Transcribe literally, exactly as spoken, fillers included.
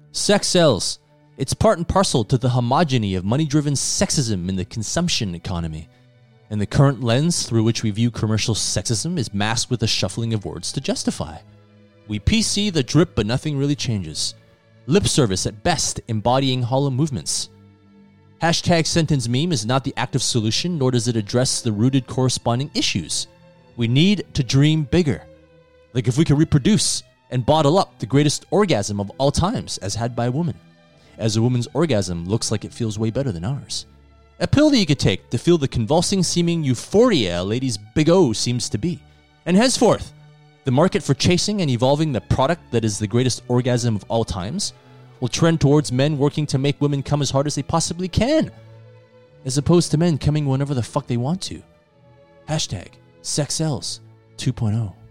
Sex sells. It's part and parcel to the homogeny of money-driven sexism in the consumption economy. And the current lens through which we view commercial sexism is masked with a shuffling of words to justify. We P C the drip, but nothing really changes. Lip service at best, embodying hollow movements. Hashtag sentence meme is not the active solution, nor does it address the rooted corresponding issues. We need to dream bigger. Like if we could reproduce and bottle up the greatest orgasm of all times as had by a woman. As a woman's orgasm looks like it feels way better than ours. A pill that you could take to feel the convulsing seeming euphoria a lady's big O seems to be. And henceforth, the market for chasing and evolving the product that is the greatest orgasm of all times will trend towards men working to make women come as hard as they possibly can, as opposed to men coming whenever the fuck they want to. Hashtag Sex Sells two point oh.